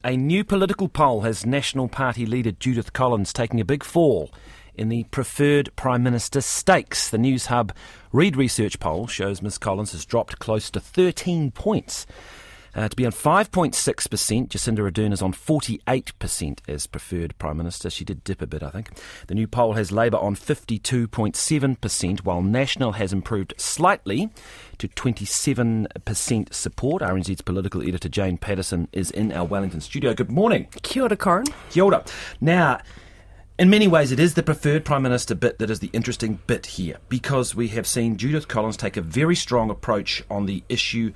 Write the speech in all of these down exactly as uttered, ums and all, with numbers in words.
A new political poll has National Party leader Judith Collins taking a big fall in the preferred Prime Minister stakes. The News Hub Reid Research poll shows Miz Collins has dropped close to thirteen points. Uh, to be on five point six percent, Jacinda Ardern is on forty-eight percent as preferred Prime Minister. She did dip a bit, I think. The new poll has Labour on fifty-two point seven percent, while National has improved slightly to twenty-seven percent support. R N Z's political editor Jane Patterson is in our Wellington studio. Good morning. Kia ora, Corin. Kia ora. Now, in many ways, it is the preferred Prime Minister bit that is the interesting bit here, because we have seen Judith Collins take a very strong approach on the issue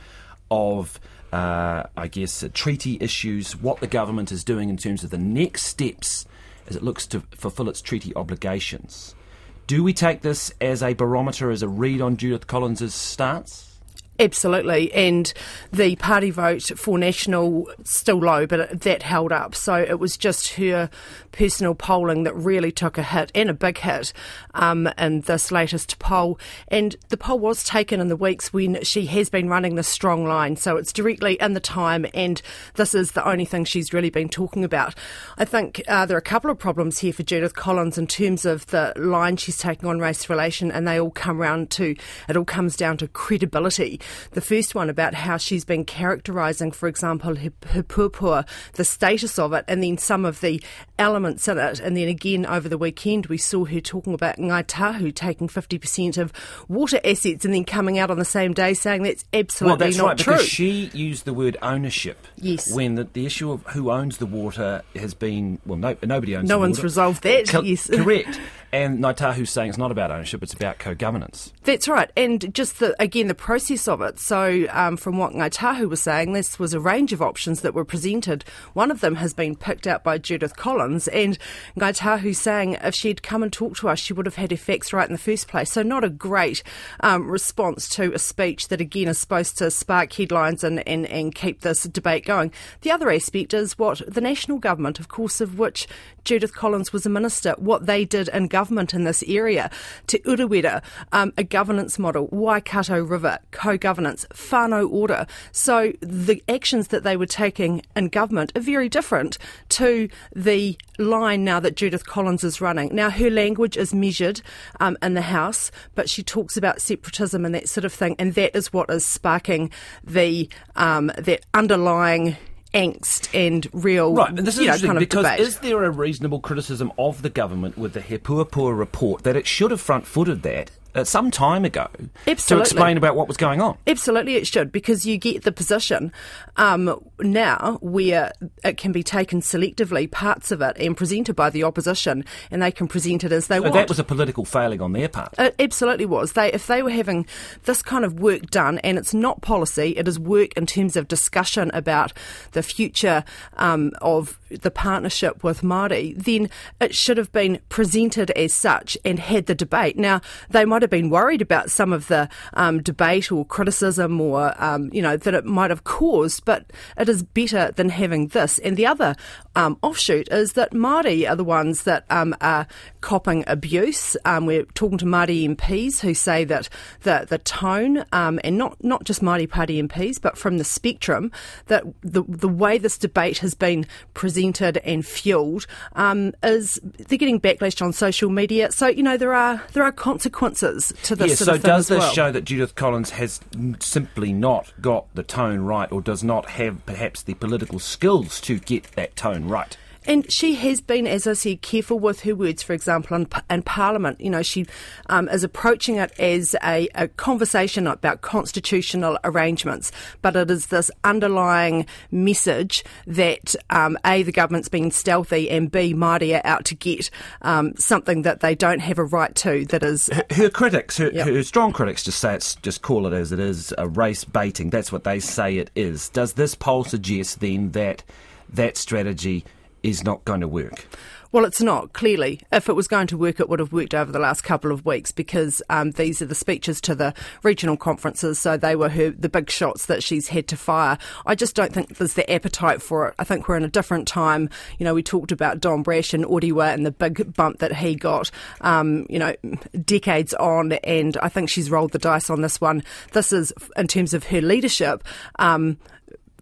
of Uh, I guess, uh, treaty issues, what the government is doing in terms of the next steps as it looks to fulfil its treaty obligations. Do we take this as a barometer, as a read on Judith Collins' stance? Absolutely, and the party vote for National still low, but that held up. So it was just her personal polling that really took a hit, and a big hit, um, in this latest poll. And the poll was taken in the weeks when she has been running this strong line, so it's directly in the time, and this is the only thing she's really been talking about. I think uh, there are a couple of problems here for Judith Collins in terms of the line she's taking on race relation, and they all come round to, it all comes down to credibility. The first one about how she's been characterising, for example, her, her purpura, the status of it, and then some of the elements in it. And then again over the weekend we saw her talking about Ngāi Tahu taking fifty percent of water assets and then coming out on the same day saying that's absolutely well, that's not right, true. Because she used the word ownership. Yes. When the, the issue of who owns the water has been, well, no, nobody owns no the water. No one's resolved that, Co- yes. Correct. And Ngāi Tahu's saying it's not about ownership, it's about co-governance. That's right, and just, the, again, the process of it. So um, from what Ngāi Tahu was saying, this was a range of options that were presented. One of them has been picked out by Judith Collins, and Ngāi Tahu saying if she'd come and talked to us, she would have had her facts right in the first place. So not a great um, response to a speech that, again, is supposed to spark headlines and, and, and keep this debate going. The other aspect is what the national government, of course, of which Judith Collins was a minister, what they did in government in this area. Te Urewera, um, a governance model, Waikato River, co-governance, whānau order. So the actions that they were taking in government are very different to the line now that Judith Collins is running. Now, her language is measured um, in the House, but she talks about separatism and that sort of thing, and that is what is sparking the um, that underlying angst and real, right, and this is you know, interesting kind of because debate. Is there a reasonable criticism of the government with the He Puapua report that it should have front-footed that uh, some time ago Absolutely. to explain about what was going on? Absolutely it should, because you get the position um, now where it can be taken selectively, parts of it, and presented by the opposition, and they can present it as they so want. That was a political failing on their part. It absolutely was. They, if they were having this kind of work done, and it's not policy, it is work in terms of discussion about the future um, of the partnership with Māori, then it should have been presented as such and had the debate. Now, they might have been worried about some of the um, debate or criticism or, um, you know, that it might have caused, but it is better than having this. And the other um, offshoot is that Māori are the ones that um, are copping abuse. Um, we're talking to Māori M Ps who say that the, the tone, um, and not, not just Māori Party M Ps, but from the spectrum, that the, the way this debate has been presented and fuelled um, is they're getting backlash on social media. So, you know, there are there are consequences to this yes, sort so of thing does as this well. show that Judith Collins has simply not got the tone right, or does not have perhaps the political skills to get that tone right? And she has been, as I said, careful with her words, for example, in, in Parliament. You know, she um, is approaching it as a, a conversation about constitutional arrangements, but it is this underlying message that, um, A, the government's been stealthy, and B, Māori are out to get um, something that they don't have a right to, that is... Her, her critics, her, Yep. her strong critics just say it's, just call it as it is, a race baiting. That's what they say it is. Does this poll suggest then that that strategy is not going to work? Well, it's not, clearly. If it was going to work, it would have worked over the last couple of weeks, because um, these are the speeches to the regional conferences, so they were her the big shots that she's had to fire. I just don't think there's the appetite for it. I think we're in a different time. You know, we talked about Don Brash and Orewa and the big bump that he got, um, you know, decades on, and I think she's rolled the dice on this one. This is, in terms of her leadership, um,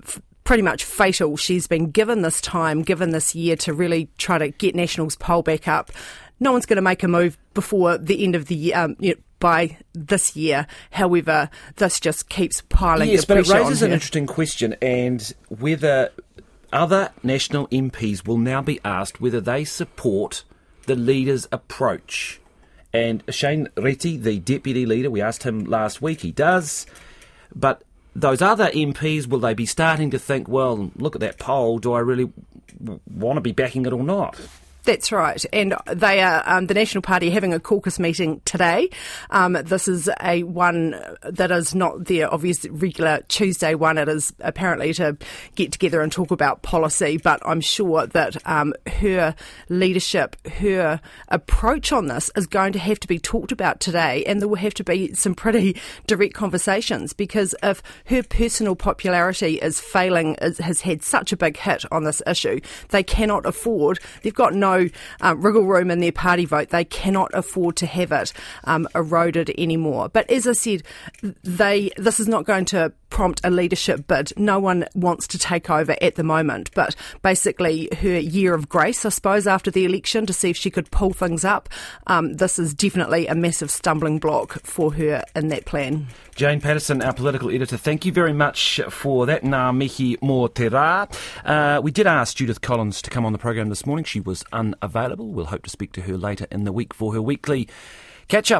pretty much fatal. She's been given this time, given this year to really try to get National's poll back up. No one's going to make a move before the end of the year, um, you know, by this year. However, this just keeps piling yes, the but it pressure raises on an her. interesting question, and whether other National M Ps will now be asked whether they support the leader's approach. And Shane Reti, the deputy leader, we asked him last week, he does. But those other M Ps, will they be starting to think, well, look at that poll, do I really w- want to be backing it or not? That's right, and they are um, the National Party having a caucus meeting today. Um, this is a one that is not their obvious regular Tuesday one. It is apparently to get together and talk about policy, but I'm sure that um, her leadership, her approach on this is going to have to be talked about today, and there will have to be some pretty direct conversations, because if her personal popularity is failing, is, has had such a big hit on this issue, they cannot afford, they've got no Um, wriggle room in their party vote. They cannot afford to have it um, eroded anymore. But as I said, they this is not going to prompt a leadership bid. No one wants to take over at the moment. But basically, her year of grace, I suppose, after the election to see if she could pull things up, um, this is definitely a massive stumbling block for her in that plan. Jane Patterson, our political editor, thank you very much for that. Ngā mihi mō te rā. Uh, we did ask Judith Collins to come on the program this morning. She was unavailable. We'll hope to speak to her later in the week for her weekly catch-up.